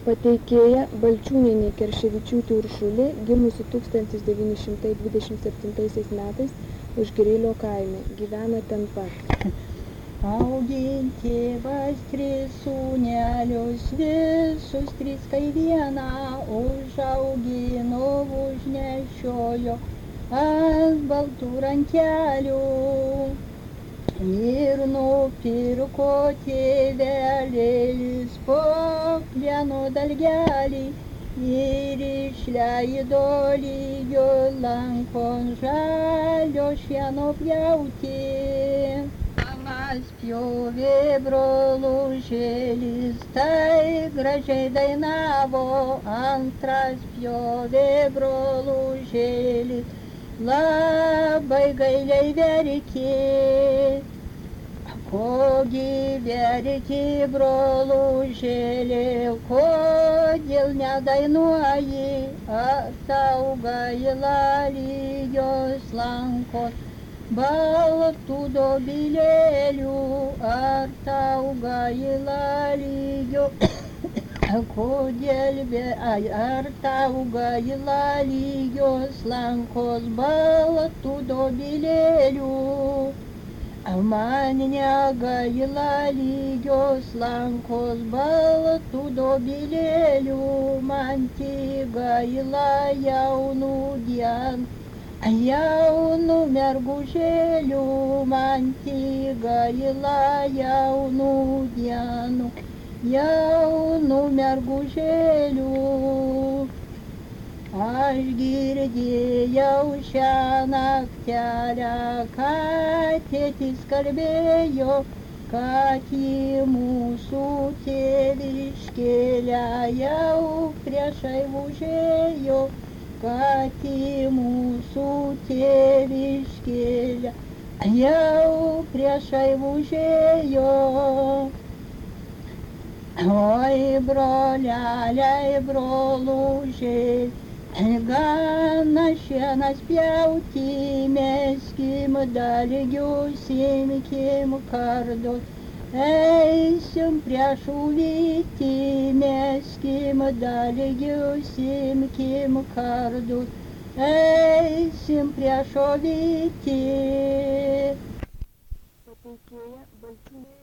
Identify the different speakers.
Speaker 1: Pateikėja Balčiūnienė Kerševičiūtė Uršulė, gimusi 1927 metais Užgirėlio kaime, gyvena ten pat.
Speaker 2: Augint tėvas tris sūnelius, visus tris kai vieną, užaugino, užnešiojo ant baltų rankelių. Ir nupirko tėvelis po plieno dalgelį ir išleido lygio lankon žalio šieno pjauti. Vienas pjovė brolužėlis, tai gražiai dainavo, antras pjovė brolužėlis, labai gailiai verkė. Kogi verki, brolužėlė, kodėl nedainuoji, ar tau gaila lygos lankos baltų dobilėlių, ar tau gaila lygio, ar tau gaila lygios lankos baltų dobilėlių. Man negaila lygios lankos baltų dobilėlių, man tik gaila jaunų dienų, jaunų mergužėlių, man tik gaila jaunų dienų, jaunų mergužėlių. Aš girdėjau šią naktelę, kad tėtis kalbėjo, kad į mūsų tėviškėlę jau priešai užėjo, kad į mūsų tėviškėlę jau priešai užėjo. Oi, broleliai, brolužiai, gana šienas pjauti, meskim dalgius, imkim kardus, eisim prie žuvyti, meskim dalgius, imkim kardus, eisim prie žuvyti.
Speaker 1: Pateikėja Balčiūnienė